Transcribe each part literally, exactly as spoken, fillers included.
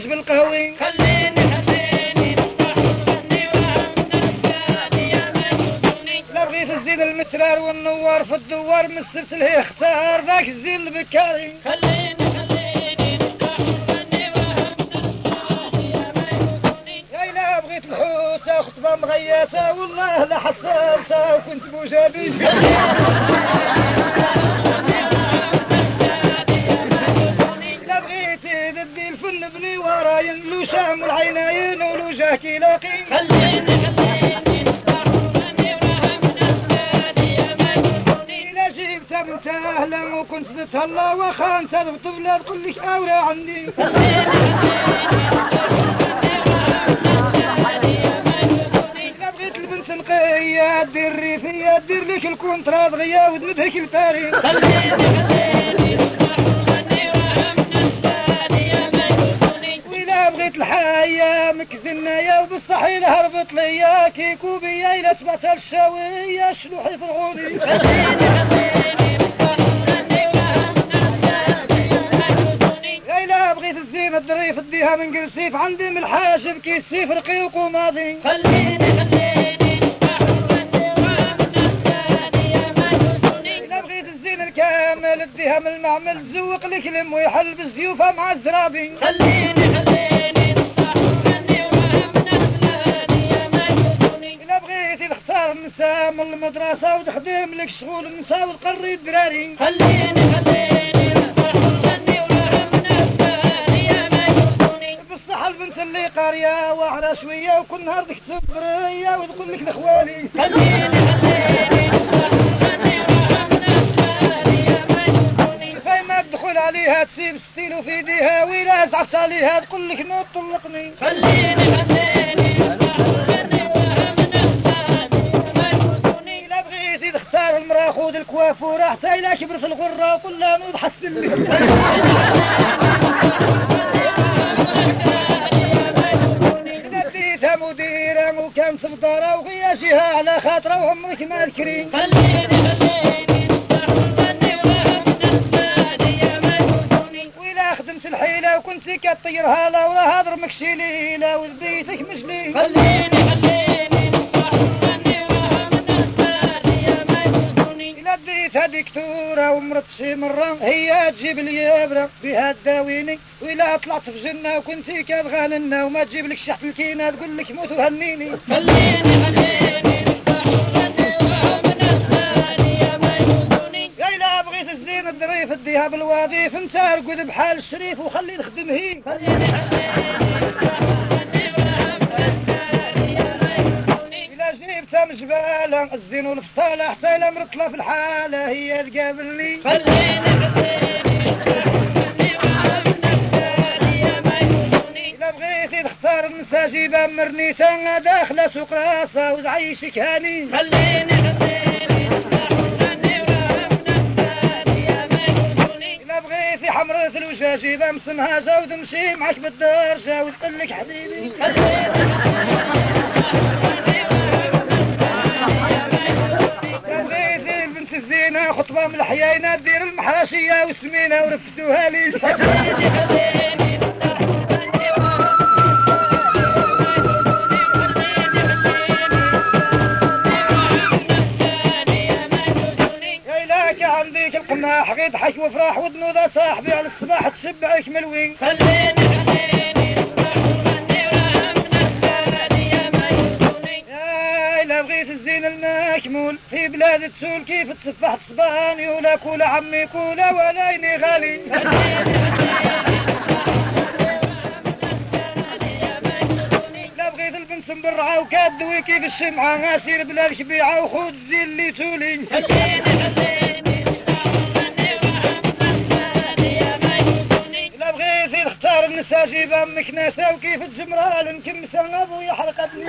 الحاج بالقهوي خليني خليني نفتح ونغني وهمنا يا مجنوني. لا بغيت الزين المسرار والنوار في الدوار من السبت اللي اختار ذاك الزين البكاري خليني خليني نفتح ونغني وهمنا يا مجنوني. يا إلا بغيت الحوتة خطبة مغياتة والله لا حصلتها وكنت بوجابي لا بغيتي ذبي الفن بني وراين لو شام والعيناين ولو جاكي لاقي خليني خليني نفتح ونغني وهمنا يا مجنوني. إلا جبت بنت أهلا وكنت تتهلا وخانت بطفلة تقول لك أولى عندي إلا بغيت البنت نقية دير الريفية دير لك الكونترا دغيا ودمتك الباري خليني خليني نفتح ونغني وهمنا يا مجنوني. وإلا بغيت الحياة مكزنايا وبالصحيل هربط ليا كيكو بيا إلا تبعت الشاوية شلوحي فرعوني خليني خليني نفتح ونغني وهمنا يا مجنوني. يا إلا بغيت الزين الظريف اديها من قرسيف عندي من الحاجب كيسيف رقيق وماضي خليني خليني نفتح ونغني وهمنا يا مجنوني. إلا بغيت الزين الكامل اديها من المعمل تزوق لك لم ويحل بالزيوفة مع الزرابي خليني خليني نفتح ونغني وهمنا يا مجنوني. إلا بغيتي تختار النساء من المدرسة وتخدم لك شغول النساء وتقري الدراري خليني خليني نفتح ونغني وهمنا يا مجنوني. بصح البنت اللي قارية واعرة شوية وكل نهار تكتب برية وتقول لك لخوالي خليني خليني نفتح ونغني وهمنا يا مجنوني. فيما تدخل عليها تسيب ستيلو في يديها وإلا زعفت عليها تقول لك ما تطلقني خليني خليني نفتح ونغني وهمنا يا مجنوني. إلا بغيتي تختار المرأة خذ الكوافورة حتى إلا كبرت الغرة وقول لها نوض حسن لي إلا ديتها مديرة وكانت مدارة وغياشيها على خاطرة وعمرك ما الكريم خليني خليني نفتح ونغني وهمنا يا مجنوني. وإلا خدمت الحيلة وكنت كطيرها لا وراه هضر مكشي ليلة وذبيتك مجلي خليني خليني نفتح ونغني وهمنا يا مجنوني. إلا ديتها دكتورة ومرت شي مرة هي تجيب لي إبرة بها تداويني وإلا طلعت في جنة وكنت كتغنى وما تجيب لك شحت الكينة تقول لك موت وهنيني خليني خليني نفتح ونغني وهمنا يا مجنوني. يا إلا بغيت الزين الظريف اديها بالوظيف انت ارقد بحال الشريف وخلي تخدم هي خليني خليني نفتح ونغني وهمنا يا مجنوني. إلا جبتها من جبالة الزين والفصالة حتى إلا مرتلة في الحالة هي تقابلني خليني خليني نفتح ونغني وهمنا يا مجنوني. إلا بغيتي تختار النساء جيبها مرنيسة داخلة سوق راسها وتعيشك هاني خليني خليني نفتح ونغني وهمنا يا مجنوني. إلا بغيتي حمرة الوجه جيبها مسمهاجة وتمشي معك بالدرجة وتقول لك حبيبي خليني خليني إلا بغيتي البنت الزينة خطبة من الحياينة دير المحرشية والسمينة ورفسوها لي خليني خليني نفتح ونغني يا إلاك عندك القماح غيد حك وفراح ودنوذة صاحبي على الصباح تشبعك ملوين خليني خليني نفتح ونغني وهمنا يا مجنوني. يا إلا بغيت الزين المكمول في بلاد تسول كيف تصفح تصباني ولا كولا عمي كولا ولا يني غالي لا بغيت البنت مبرعة وكادوي كيف الشمعة ناسير بلا الكبيعة وخود زين اللي تولي خليني خليني نفتح ونغني وهمنا يا مجنوني. لا بغيتي تختار النساء جيبها مكناسة وكيف الجمرة نكمسة ابويا حرقتني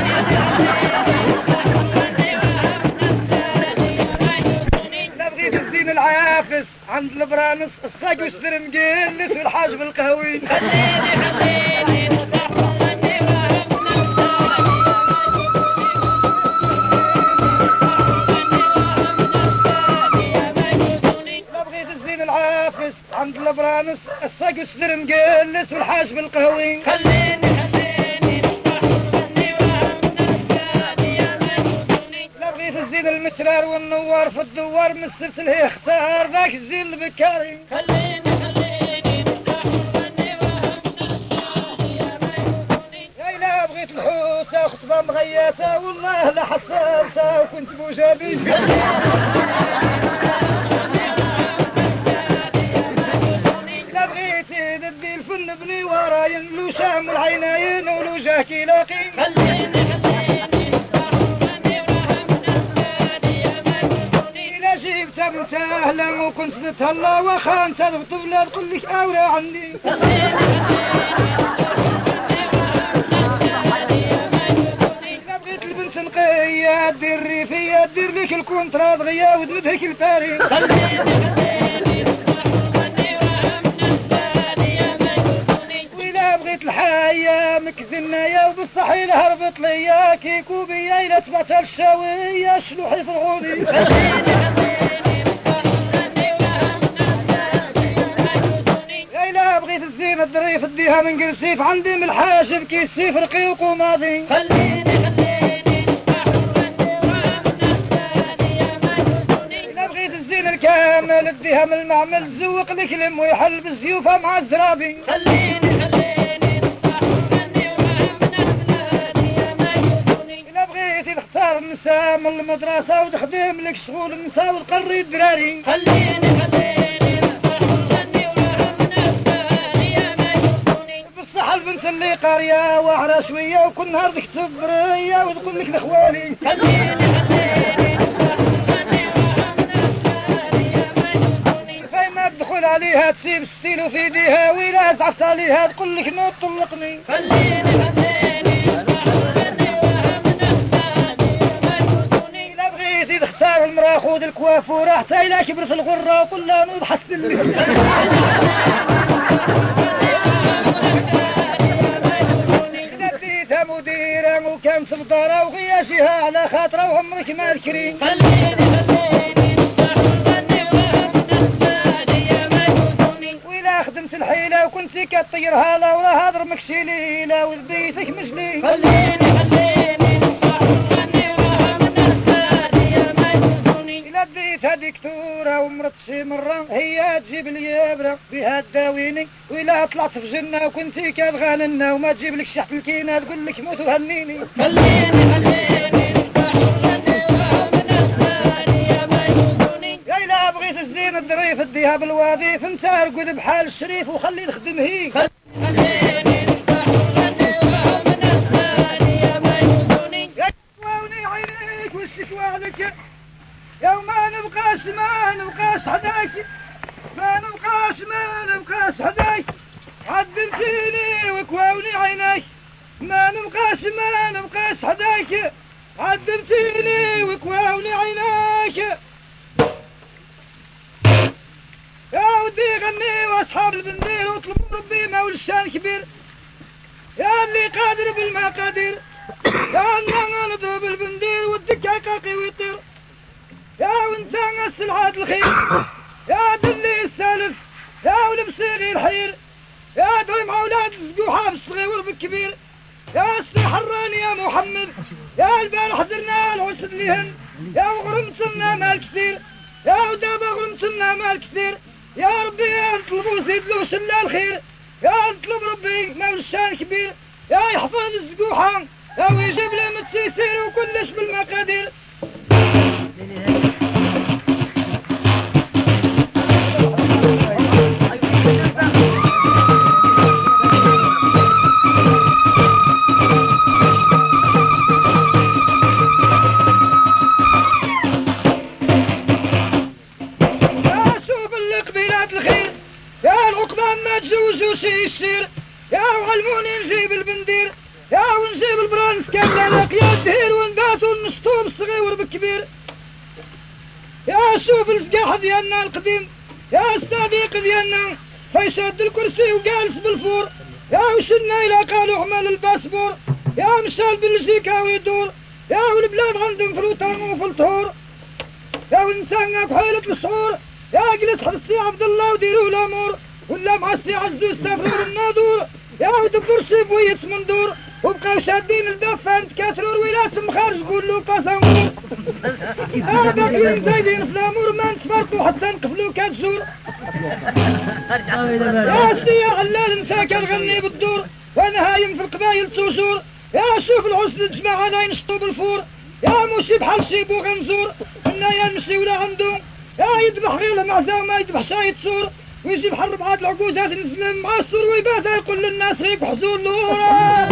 لا بغيت الزين العافس عند البرانس الصاق وشدر مقلس والحاج بالقهوي خليني خليني نفتح ونغني وهمنا يا مجنوني. لا بغيت الزين العافس عند البرانس الساق السدر مقلس والحاج بالقهوي خليني خليني نشطح ونغني وهالناس يا مجنوني لا بغيت الزين المسرار والنوار في الدوار من السبت اللي اختار ذاك الزين البكاري خليني خليني نشطح ونغني وهالناس يا مجنوني يا لا بغيت الحوته خطبه مغيته والله لا حصلته وكنت بوجابي لا بغيتي ندي الفن بني وراين لو شام العينين ولو جاكي لاقي خليني خليني نشطح ونغني وهالناس يا مجنوني إلا جبت متهلا وكنت نتهلا وخان تضبط بلا تقول لك أورا عندي إلا بغيت البنت نقية دير ريفية دير لك الكونترا دغيا ودمدهك الفاري خليني خليني نشطح ونغني وهالناس يا مجنوني وإلا بغيت الحياة مكذنايا وبالصح إلا هربط ليا كيكو بيا إلا تبعت الشاوية شلوحي فرعوني خليني خليني نشطح ونغني وهالناس يا مجنوني يا إلا بغيت الزين الظريف اديها من قرسيف عندي من الحاجب كيسيف رقيق وماضي خليني خليني نشطح ونغني وهالناس يا مجنوني إلا بغيت الزين الكامل اديها من المعمل تزوق لك لم ويحل بالزيوفة مع الزرابي خليني خليني نشطح ونغني وهالناس يا مجنوني إلا بغيتي تختار النساء من المدرسة وتخدم لك شغول النساء وتقري الدراري خليني خليني نشطح ونغني وهالناس يا مجنوني بالصح البنت اللي قارية واعرة شوية وكل نهار تكتب برية وتقول لك لخوالي خليني خليني نشطح ونغني وهالناس يا مجنوني فيما تدخل عليها تسيب ستيلو في يديها وإلا زعفت عليها تقول لك نوض طلقني خليني خليني نشطح ونغني وهالناس يا مجنوني إلا بغيتي تختار المرا خذ الكوافورة حتى إلا كبرت الغرة وقول لها نوض حسن لي إذا بديتها مديرة وكانت بدارة وغياشها على خاطرة وعمرك ما الكريم خليني خليني نشطح ونغني وهالناس يا مجنوني وإلا خدمت الحيلة وكنتي كطيرها لا وراه هضر مكشي ليلة وذبيتك مجلي خليني خليني نشطح ونغني وهالناس يا مجنوني إلا ديتها دكتورة ومرت شي مرة هي تجيب لي إبرة بها تداويني وإلا طلعت في جنة وكنتي كتغاننا وما تجيب لك شحت الكينة تقول لك موت وهنيني خليني خليني نشطح ونغني وهالناس يا مجنوني يا إلا بغيت الزين الظريف اديها بالوظيف انت ارقد بحال الشريف وخلي الخدم هي خليني نشطح ونغني وهالناس يا مجنوني يا واوني عينيك والشكوى عليك يا ما نبقاش ما نبقاش حداك ما نبقاش ما نبقاش حداك عدمتيني وكواوني عينيك ما نبقاش ما نبقاش حداك عدمتيني وكواوني عينيك يا ودي غني واصحاب البندير واطلبوا ربي ما والشان كبير يا اللي قادر بالمقادير يا أنا نضرب البندير والدكاكاقي ويطير يا وانت السلعات الخير يا دلي السالف يا ولبسيغي الحير يا دوي مع اولاد الزقوحة بالصغير بالكبير يا السي حراني يا محمد يا البارح درنا العسد لهن يا وغرمتنا مال كثير يا ودابا غرمتنا مال كثير يا ربي يا نطلبوا زيد له وسلا الخير يا نطلب ربي ما الشان كبير يا يحفظ الزقوحة يا ويجيب لهم التيسير وكلش بالمقادير شي يصير يا وعلموني نجيب البندير يا ونجيب البرانس كاملة لاقيا الدهير ونباتوا النسطوب الصغير بالكبير يا شوف الفقاح ديالنا القديم يا الصديق ديالنا فيشد الكرسي وجالس بالفور يا وشنا إلا قالوا عمل الباسبور يا مشى بلجيكا ويدور يا والبلاد عندهم فلوطان وفلطور يا وانسان كحيلة الشعور يا جلس حرسي عبد الله وديروا الامور ولا معسي عزوز سافروا الناظور يا ودبر شيب ويت مندور وبقاو شادين الدفة نتكاثروا الولايات مخارج قولوا باسامور هذا كلين زايدين في الامور ما نتفرقوا حتى نقفلوا كاتشور يا سي يا علال نساك نغني بالدور وانا هايم في القبايل توشور يا شوف العسل الجماعة انا ينشطوا بالفور يا موشي بحال شيب وغنزور كنا يا نمشي ولا عندو يا يذبح غير المعزة وما يذبح شايد سور ويجيب حرب عاد العقوزات نسلم مع السور ويبات يقول للناس هيك حزور لورا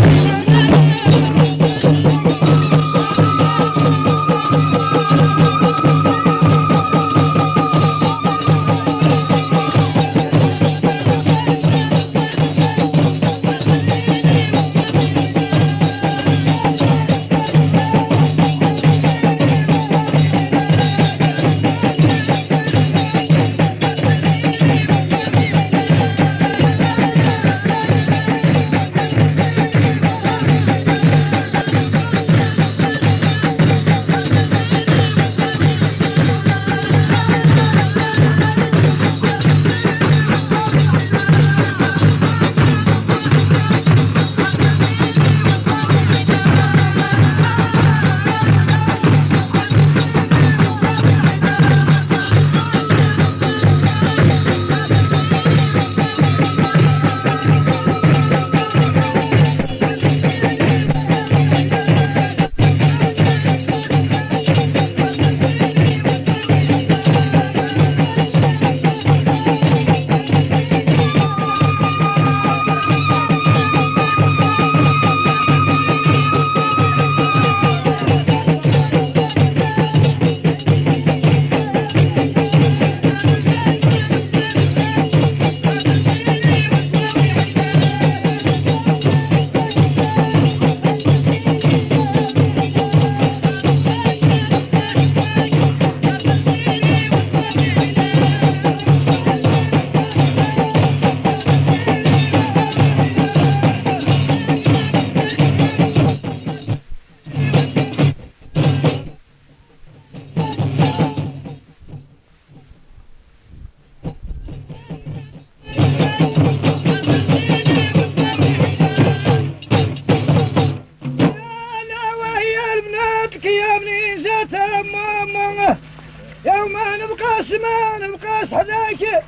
يوم نبقاش ما نبقاش حداك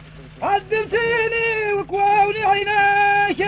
عذبتيني وكواوني عيناك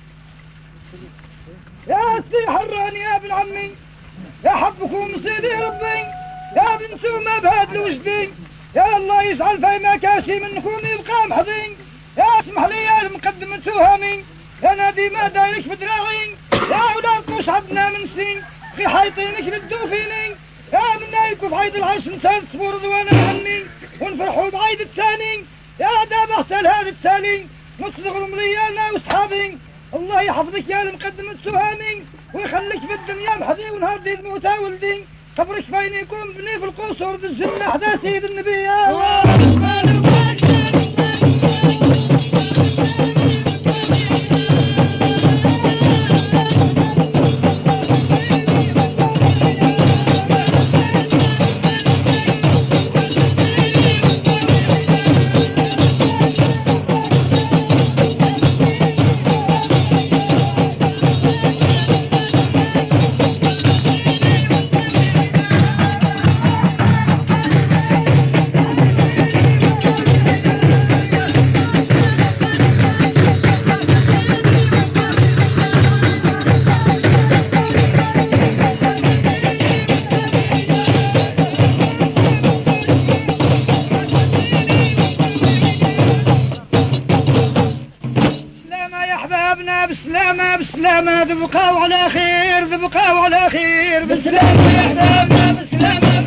يا سي حراني يا ابن عمي يا حبكم سيدي ربي يا بنتوما بهاد الوجدي يا الله يجعل في مكاسي منكم يبقى محظي يا اسمح لي يا المقدم تهامي يا نادي ما دايرك بدراعي يا ولاد مش عبنا من سنين في حيطينك للدوفيني يا منايك وفي عيد العرش نسال صبور رضوانا عني ونفرحوا بعيد الثاني يا دابا احسن هذا التالي نصغر ريالنا وصحابي الله يحفظك يا المقدم السهامي ويخليك في الدنيا محظي ونهار دي الموتى ولدي قبرك فين يكون بني في القصور ذي الجنة حدا سيد النبي يا بسلامة بسلامة ذبقاو على خير ذبقاو على خير بسلامة يا حبابنا بسلامة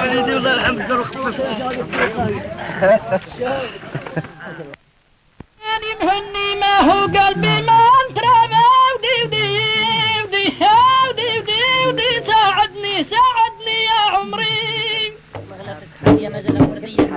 وليدي والله الحمد لله وخفف. أنا مهني ما هو قلبي ما انتربى ودي ودي ودي ودي ودي ودي ساعدني ساعدني يا عمري. يا مجلة وردية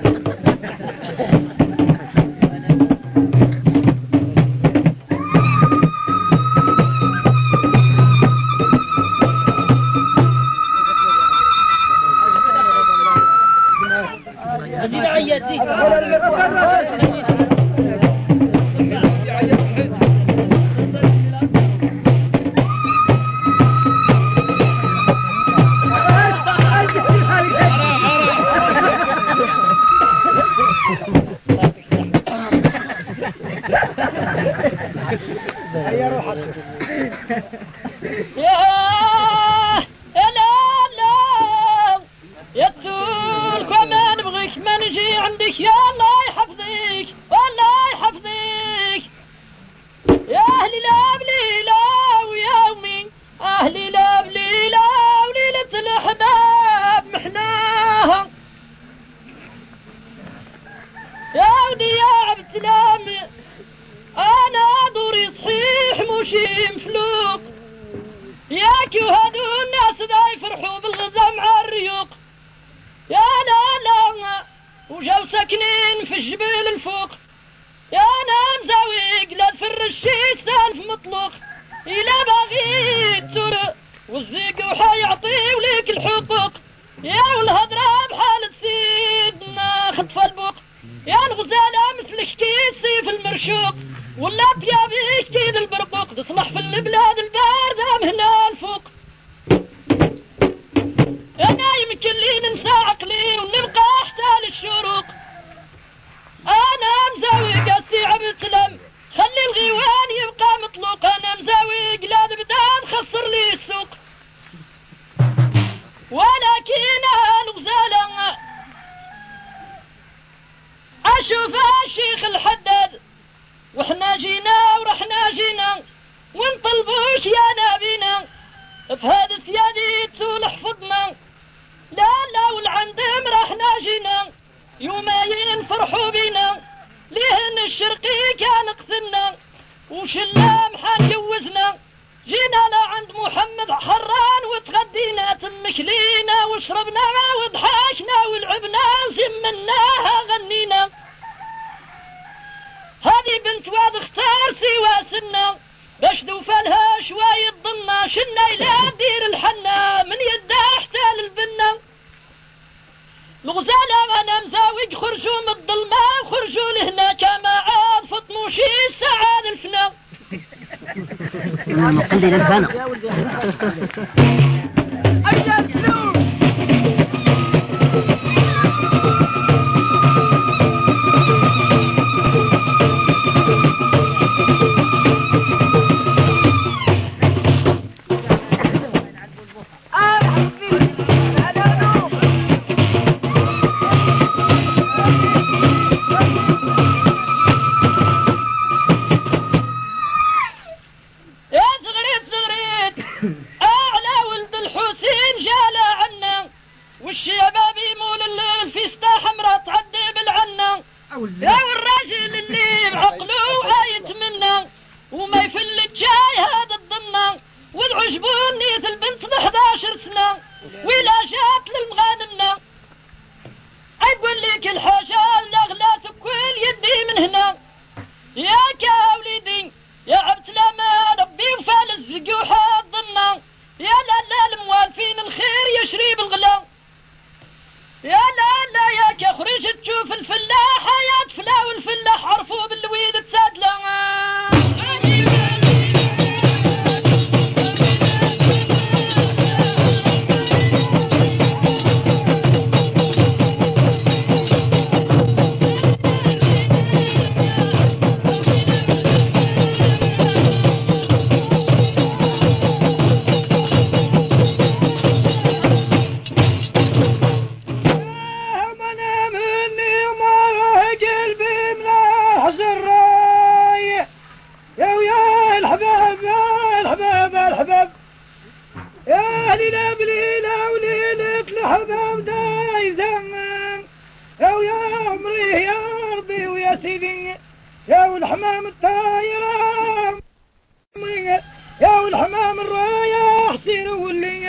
يا سيدي يا والحمام الطايرة يا والحمام الرايح سيروا اللي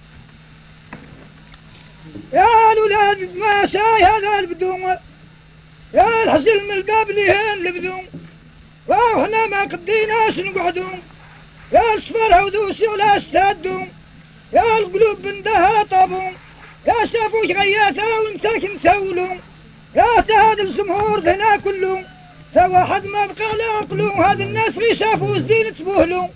يا الولاد ما شاي هذا البدوم يا الحزل من القابلين لبدوم وهنا ما قديناش نقعدوم يا الصفر هودوسي ولا استادوم يا القلوب بندها طابوم يا شافوش غياتا وانتك نسولوم يا تهاد الجمهور هنا كلهم سوا حد ما بقى لا عقلهم هاد الناس في شافوا زين تبوهلهم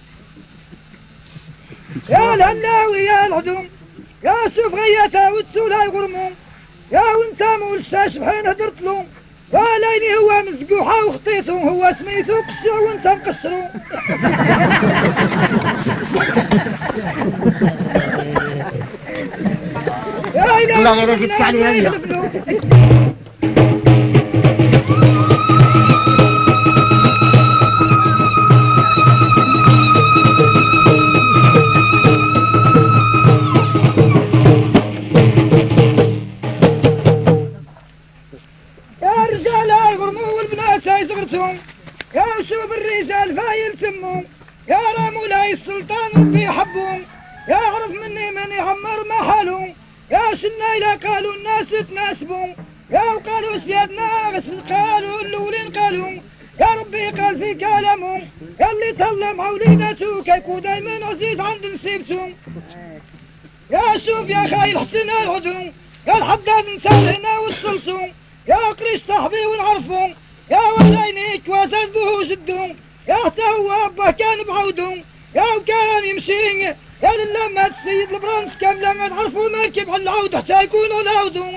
يا الهلاوي يا العدوم يا شوف غياتا والسولا يغرمون يا وانت مولشاش بحين هدرت لهم وليني هو مزقوحة وخطيتهم هو سميتو قشو وانت مقشرو يا إلهي الله يرزقك علي هذه يا شوف الرجال فايل تمهم يا رامولاي السلطان بيحبهم يا عرف مني من يعمر محلهم يا شنايلا قالوا الناس تناسبهم يا وقالوا سيادنا غسل قالوا الاولين قالوا يا ربي قال في كلامهم يا اللي تظلم وليدته كيكو دايما عزيز عند نسيبتهم يا شوف يا خاي الحسن العدوم يا الحداد نسالنا وصلتهم يا قريش صاحبي ونعرفهم يا وليني كواسد به جدهم يا هو أبه كان بعودهم يا وكان يمشي يا لما السيد البرنس كم لما تعرفوا مركب على العود حتى يكونوا العودهم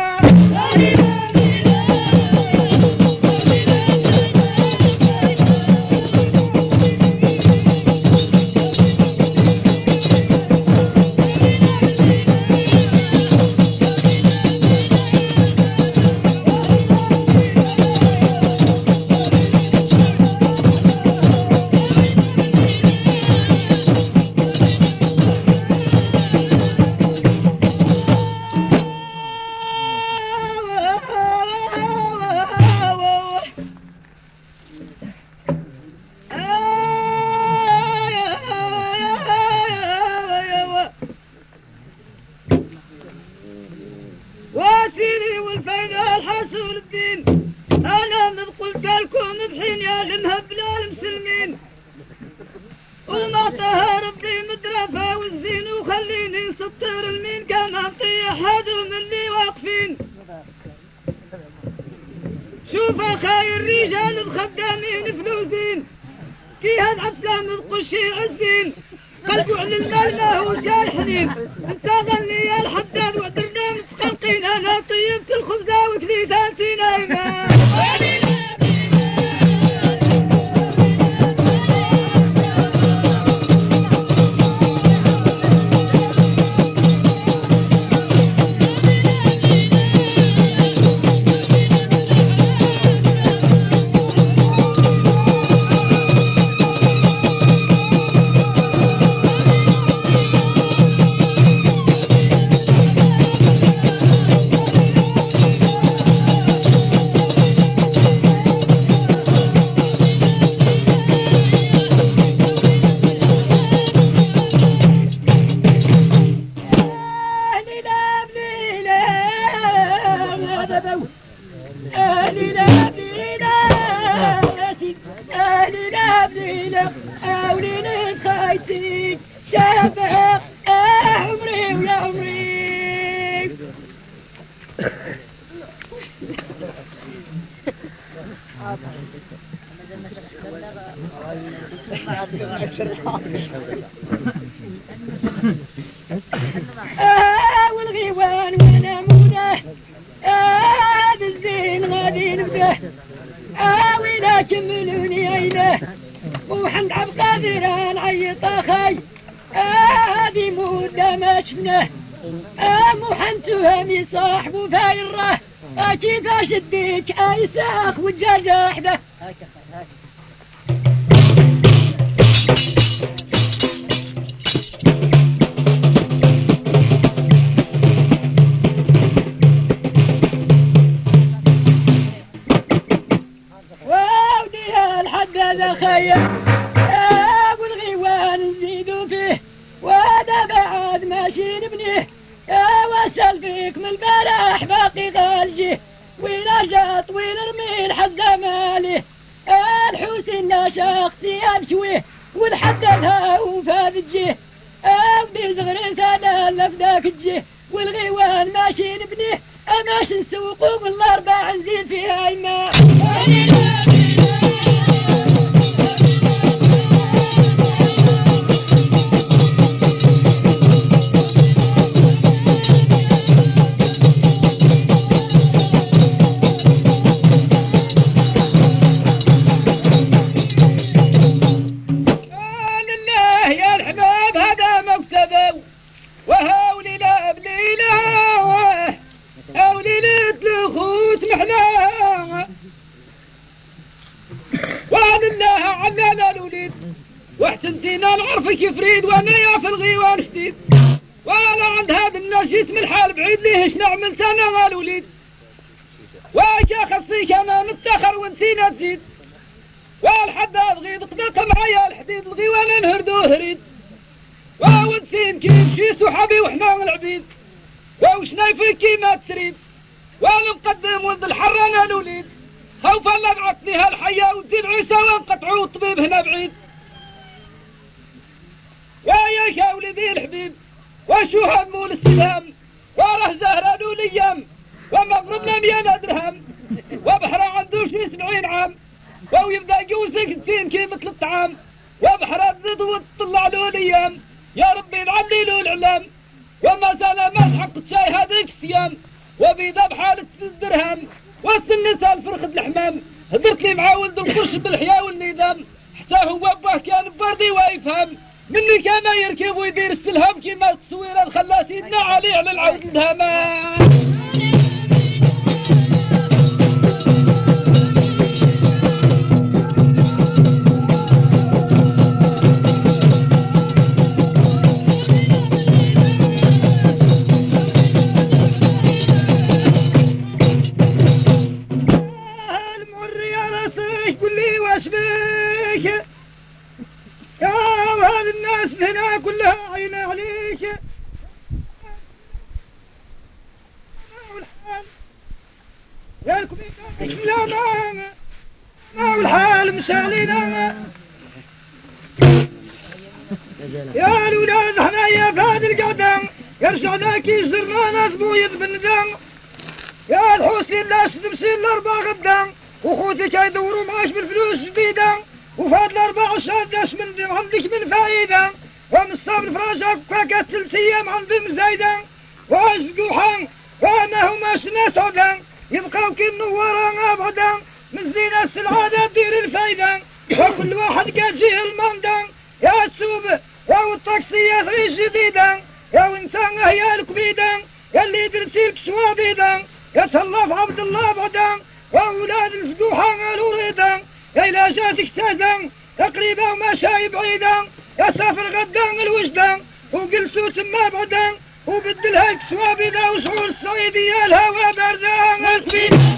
واسيري والفيدة الحسول الدين انا من قلت لكم بحين يا المهبلة المسلمين وما طه ربي مدرفة والزين وخليني سطر المين كما طيح هادو من اللي واقفين شوف اخاي الرجال الخدامين فلوسين كي هالعفلة من قشي عزين قلبوا على المال ما هو جاي حنين انت غني يا الحداد وعدرنا متخلقين انا طيبت الخبزة وكليتاتي نايمة آه والغيوان ونمونه آه بالزين غادي نبده آه ولا كملوني عينه وحند عبد قادر نعيط اخاي آه هذه مده ما شفناه آه محن تهمي صاحبه فايره آه كيفاش اديك اي ساخ والدجاجه وحده احباقي غالجه ولا جاط ولا رميل حز ماله الحوسين ناشاق ثياب شويه والحددها وفاد جيه ابدي زغرين ثانا لفداك الجيه والغيوان ماشي نبنيه اماش نسوق والاربع نزيد فيها ايمان واحتنتينا نعرفك يفريد وانا يا في الغيوان شديد وانا عند هذا الناس يسمى الحال بعيد ليش نعمل سنة الوليد واجا خصيك انا متاخر ونسينا تزيد والحداد غيد قدرت معايا الحديد الغيوان نهردو هريد ونسين كيف شي سحبي وحنا العبيد وش نايفك كيما تريد وانا مقدم ولد الحرانة الوليد خوفا لا نعطني هالحياة وتزيد عيسى ونقطعوا الطبيب هنا بعيد ويا يا ولدي الحبيب وشو همو السلام وراه زهران الايام ومغرب لم يلا درهم وبحر عنده شي سبعين عام وهو يبدا يوزك الدين كي مثل الطعام وبحر الزد وتطلع له الايام يا ربي نعلي له الاعلام وما زال ما تحقق شي هذيك الصيام وبيضا بحالة الدرهم والسنة الفرخ الحمام هدرت لي مع ولد القرش بالحياة والنظام حتى هو باه كان بردي ويفهم مني كان يركب ويدير السلهم كيما التصوير الخلا سيدنا علي على العود الهمان هنا كلها عين عليك يا الكبير لا ما ما والحال مسالينا يا الولاد احنا يا فهد القدم يرجعنا كي زرنا ناس بويض بالندم يا الحوسين لا سدمسين الاربع غدا وخوتي كيدوروا معاش بالفلوس جديده وفهد الاربع سادس من عندك من فايده ومن الصبر فراشك وكاكا ثلاث ايام عندي مزايده واسقوحا وما هما سنة سودا يبقاو كي منورا ابدا من زينة السلعادة دير الفايدة وكل واحد كاجيه الماندا يا السوب يا الطاكسية غير جديدة يا وانسان هي الكبيدة يا اللي درتي لك سوابيدة يا تهلا عبد الله بعدا واولاد الفقوحا الوريدة يا إلا جاتك تهدى تقريبا وما شاي بعيدا يا سافر غدا الوجدة وجلسوا تما بعدا وبدلها كسوابيدا وشعور الصعيدية الهوا باردة الكبيدة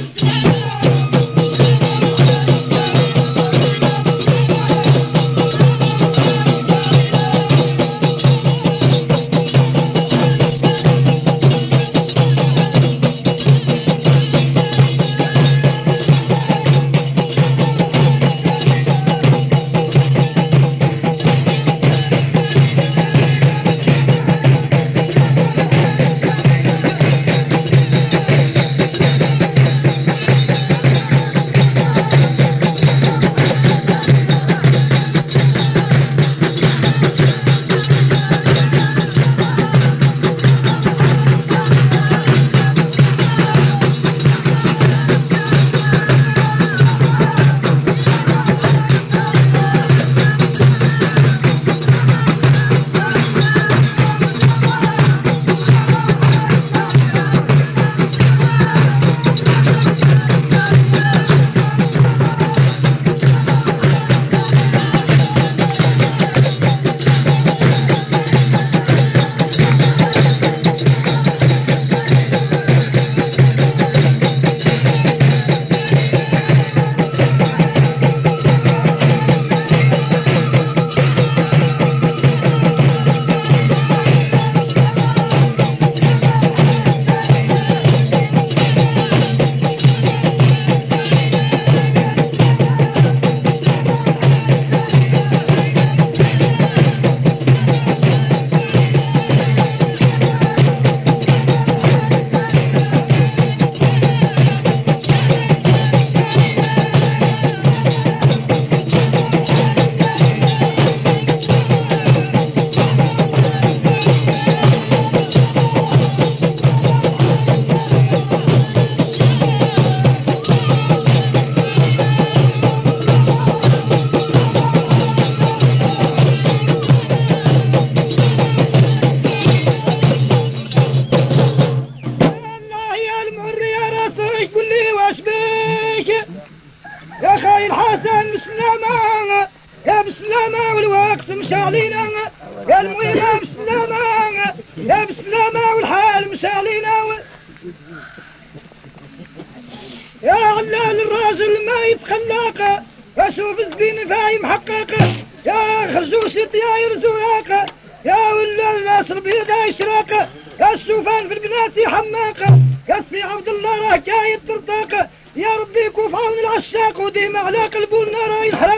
يا علال الراجل ما يتخلاق اشوف الزين فاهم حقاقه يا خرجوش طياير زواقه يا ولا الناس البيضاء اشراقه يا الشوفان في البنات حماقه يا سي عبد الله راه جاي الطرطاقه يا ربي كوف عون العشاق وديما على قلبنا راه ينحرق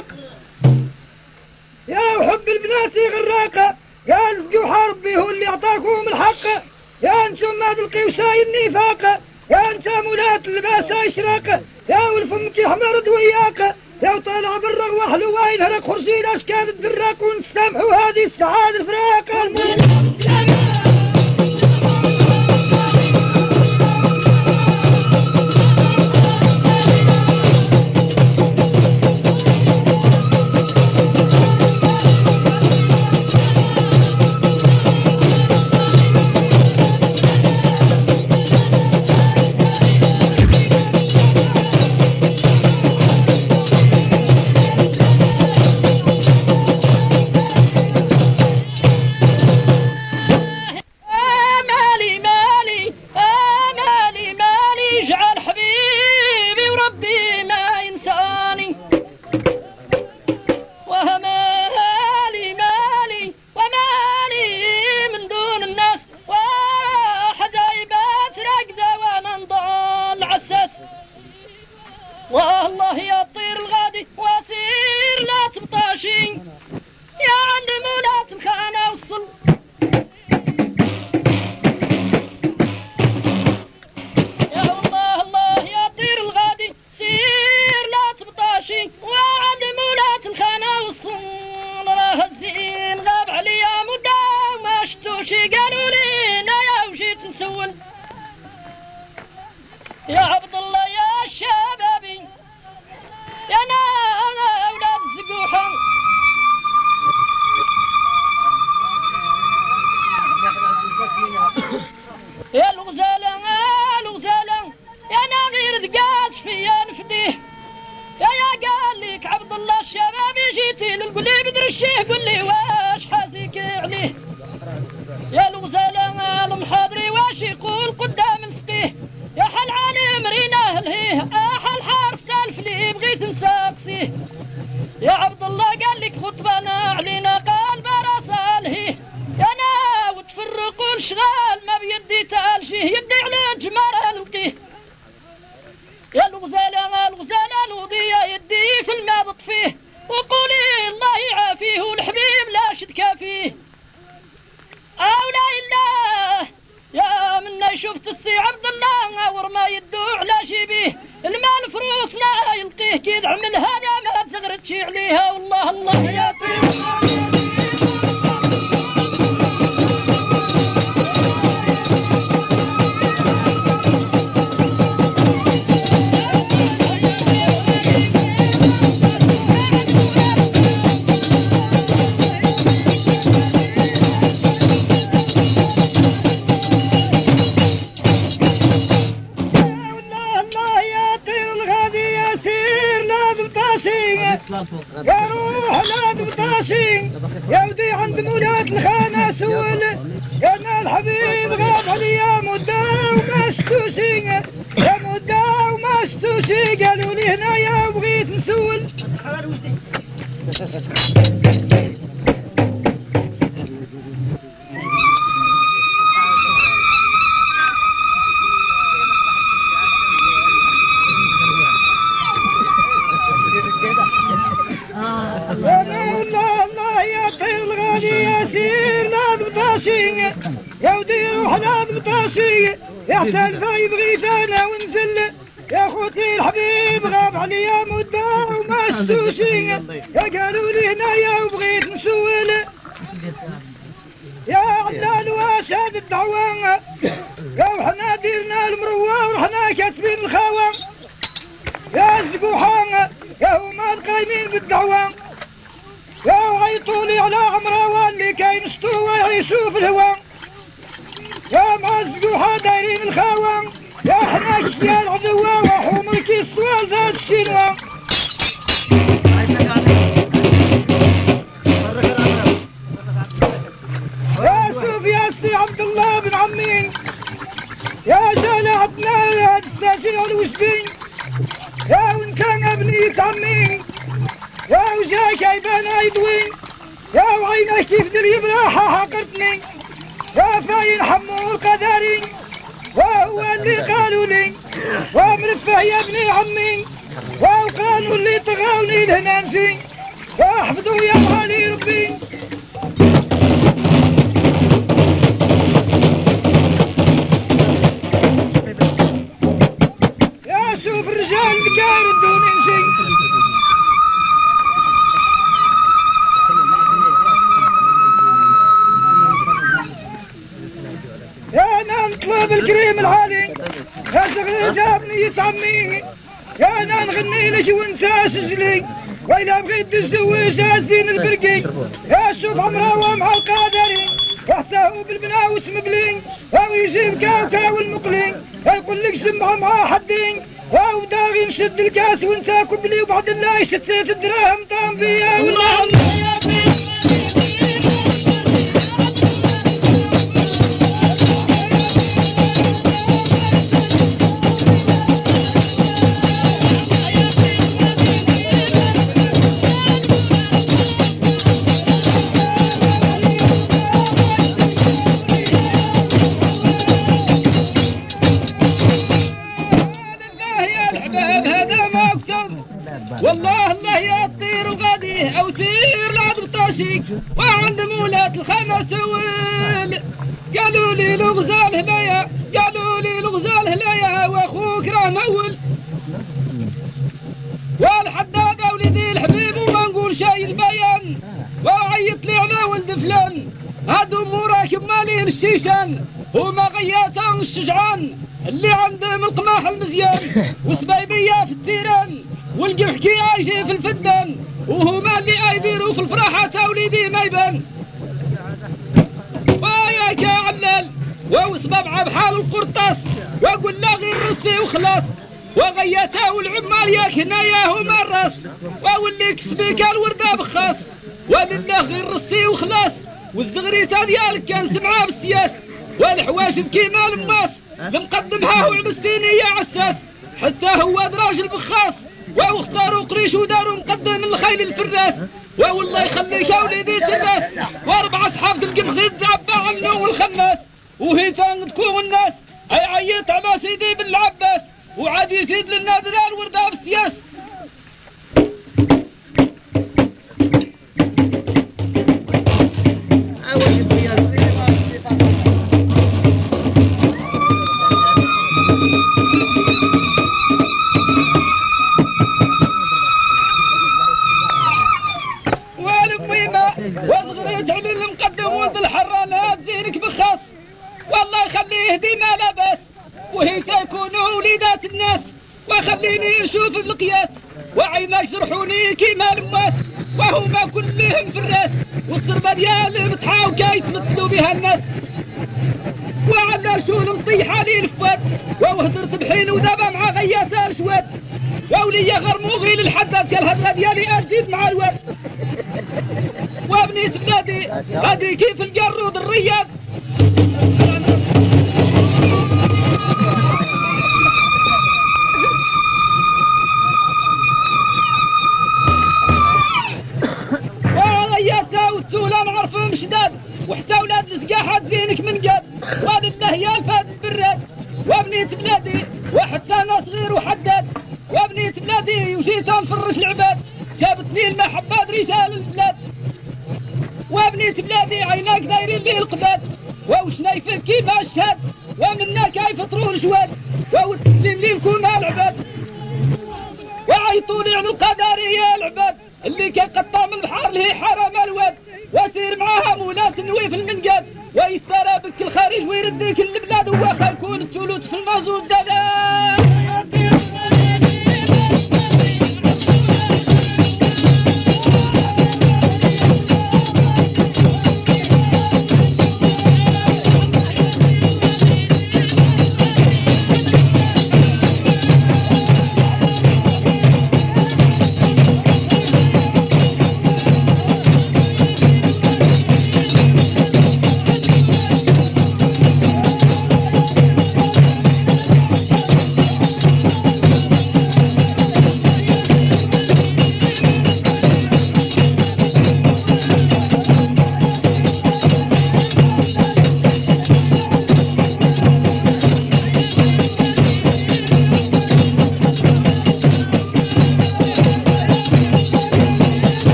يا وحب البنات غراقه يا الجوحة ربي هو اللي اعطاكم الحق يا انتم ما تلقيو شاي النفاق يا انت مولات اللباسة اشراق يا والفم كي حمر دوياق يا وطالع بالرغوة حلوة ينهرق خرجي الاشكال الدراق ونسامحوا هذه السعادة الفراق والله يا طير الغادي واسير لا تبطاشي يا عند مولات الخانة وصل يا الله الله يا طير الغادي سير لا تبطاشي وعند مولات الخانة وصل راه الزين غاب عليا مدة وما شتوشي قالوا لي انا يا وجيت نسول يا عبد الله يا الشبابي يا انا انا اولاد الزقوحه يا الغزاله يا الغزاله يا انا غير ثقاس فيا نفديه يا يا قال لك عبد الله الشبابي جيتي للقليب درشيه قل لي واش حاسيك عليه يا الغزاله المحاضري واش يقول قدام الفقيه يا حل عالم ريناه لهيه احل حرف تالف لي بغيت نساقسيه يا عبد الله قال لك خطبنا علينا قال براسه لهيه يا انا وتفرقوا الشغال ما بيدي تالشيه يدي على جماره نلقيه يا الغزاله الغزاله نوضيه يدي في الماء بطفيه وقولي الله يعافيه والحبيب لا شد كافيه او لا اله يا منا شفت السي عبد الله ورما يدو على جيبيه المال فروس لا يلقيه كي عمل هذا ما تغردشي عليها والله الله يا طيب يا روح لا تبطاشي يا ودي عند مولات الخانة سول يا نا الحبيب غاب عليا مدة وما شتوشي يا مدة وما شتوشي قالوا لي هنايا وبغيت نسول يا ودي روح لا تبطاشي يحتاج فيبغي ثانا ونزل يا خوتي الحبيب غاب عليا مدة وما شتوشي يا قالوا لي هنايا وبغيت نسول يا علال واش هاد الدعوة يا وحنا ديرنا المروة ورحنا كاتبين الخاوة يا الزقوحان يا هما القايمين بالدعوة يا وعيطولي على عمراوة اللي كاين سطوة يعيشوا في الهوا يا مع الزقوحة دايرين الخاوة يا حنا كيا العدوة وحوم الكيس سوال ذات الشنوة يا شوف يا سي عبد الله بن عمين يا جلعتنا التاسع الوسدين يا وإن كان ابني تعمين يا وجاك عيبان عيدوين يا وعينك كيف دري براحة حقرتني يا فاين حمو قدري وهو اللي قالوا لي ومرفه يا ابني عمي وقالوا اللي طغوني لهنانسي واحفظوا يا مالي ربي يا شوف الرجال اللي قاردوا نمشي يا انا نطلب الكريم العالي يا صغير جابني يطعميني يا انا نغني لك وانت سجلي وإذا بغيت تزوج الزين البرقي يا شوف عمره مع القادرين واحتاهوا بالبناء وتمبلين او يجيب كاوكا والمقلين يقول لك سمعه مع حدين او داغي نشد الكاس وانت كبلي وبعد الله شتيت الدراهم طام فيا والله والله الله يطير الغادي او سير لعد بطاشيك وعند مولات الخمس ول قالوا لي الغزال هلايا قالوا لي الغزال هلايا واخوك راه مول والحداد ولدي الحبيب وما نقول شي البيان وعيط لي على ولد فلان هادو موراكب مالين الشيشان هما غياتان الشجعان اللي عندهم القماح المزيان وسبايبيه في التيران والقحكي يجي في الفدان وهما اللي يديروا في الفراحة تا وليدي ما يبان وياك يا علال وسبابعه بحال القرطاس واقول لا غير رصي وخلاص وغياته والعمال ياك هنايا هما الراس واللي كسبك الورده بخاص ولله غير رصي وخلاص والزغريته ديالك كان سمعها بالسياس والحواجب كيما الماس مقدمها وعلى السينيه عساس حتى هو دراج البخاص واختاروا قريش وداروا مقدم الخيل الفراس والله يخليك يا وليدي الناس واربع اصحاب القمح يتعبى عنه والخماس وهيتان تكون الناس اي عيط على سيدي بالعباس وعاد يزيد لنا درار ورده بالسياس وصغريت علي المقدم ولد الحرانات زينك بخاص والله يخليه ديما لاباس وهي تكونوا وليدات الناس وخليني نشوف بالقياس وعيناك جرحوني كيما الماس وهما كلهم في الراس والصربه ديالهم تحاوكا يتمثلوا بها الناس وعلى شو المطيحه لي الفوات وهدرت بحين ودابا مع غياسه الشوات ووليا غرموغي للحداد كالهدره ديالي ازيد مع الواد وابنيت بلادي غادي كيف القرود الرياض وغياته والسولة معرفهم شداد وحتى ولاد السقاحة زينك من قد ولله يا فاد البراد وابنيت بلادي وحتى انا صغير وحداد وابنيت بلادي وجيت نفرش العباد جابتني المحبة رجال البلاد وابنيت بلادي عيناك دايرين لي القداد ووش نايفك كيما الشهاد ومنا كيف يفطرون الجواد وتسلم لي الكوما العباد وعيطولي على القدرية العباد اللي كيقطع من البحر اللي حرم الواد وسير معاها مولات نوي في المنقاد ويسترى بك الخارج ويردك البلاد وواخا يكون الثلث في المازوت دلال